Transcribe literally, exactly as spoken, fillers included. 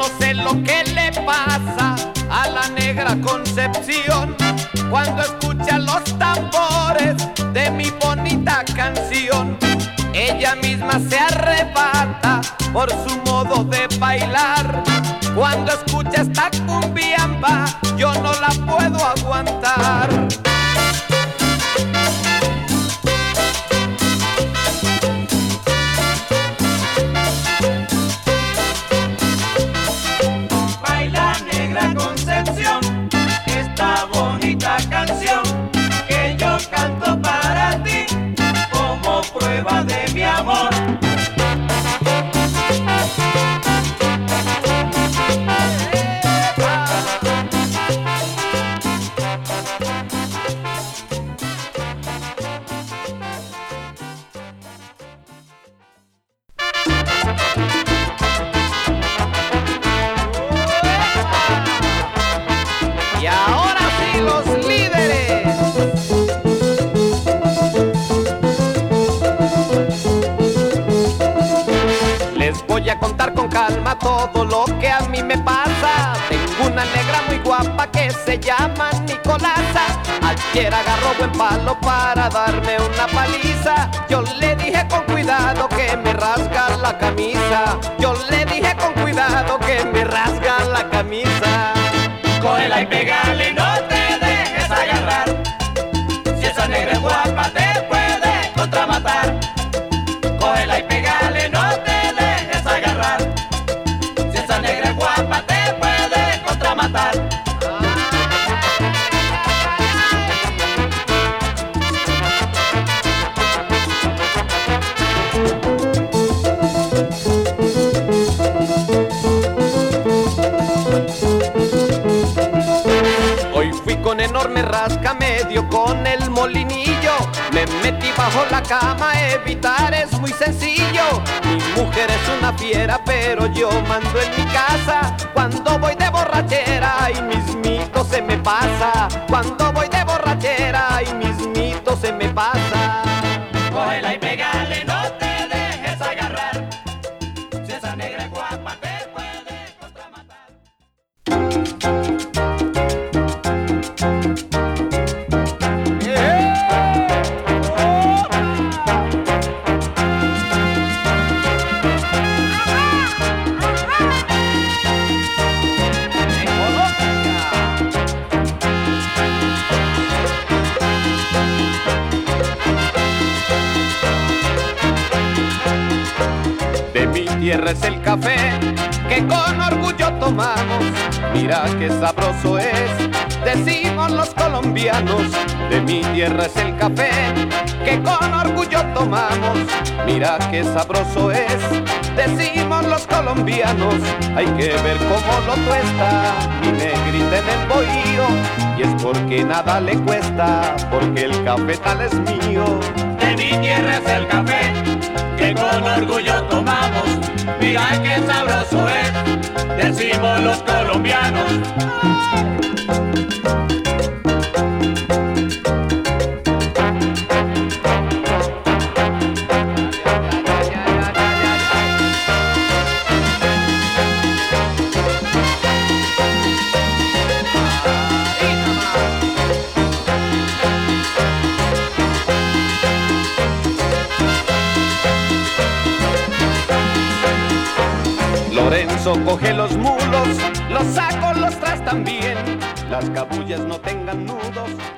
sé lo que le pasa a la negra Concepción cuando escucha los tambores de mi bonita canción. Ella misma se arrebata por su modo de bailar. Cuando escucha esta cumbiamba, yo no la puedo aguantar. Baila negra Concepción, esta bonita canción que yo canto para ti como prueba de mi amor. Y ahora sí, los líderes. Les voy a contar con calma todo lo que a mí me pasa. Tengo una negra muy guapa que se llama Nicolasa. Ayer agarró buen palo para darme una paliza. Yo le dije con cuidado que me rasga la camisa. Yo le dije con cuidado que me rasga la camisa. Cógela y pégale y no te dejes agarrar. Si esa negra es guapa te puede contramatar. Cógela y pégale, no te dejes agarrar. Si esa negra es guapa te puede contramatar. Hoy fui con enorme rasca, medio con el molinillo. Me metí bajo la cama, evitar es muy sencillo. Mi mujer es una fiera, pero yo mando en mi casa. Cuando voy de borrachera y mismito se me pasa. Cuando voy de borrachera y mismito se me pasa. Cógela y pégale, no te dejes agarrar. Si esa negra es guapa te puede contramatar. De mi tierra es el café que con orgullo tomamos. Mira qué sabroso es, decimos los colombianos. De mi tierra es el café que con orgullo tomamos. Mira qué sabroso es, decimos los colombianos. Hay que ver cómo lo tuesta mi negrita en el bohío. Y es porque nada le cuesta, porque el cafetal es mío. De mi tierra es el café que con orgullo tomamos. Mira qué sabroso es, decimos los colombianos. Lorenzo coge los mulos, los saco, los tras también. Las cabullas no tengan nudos.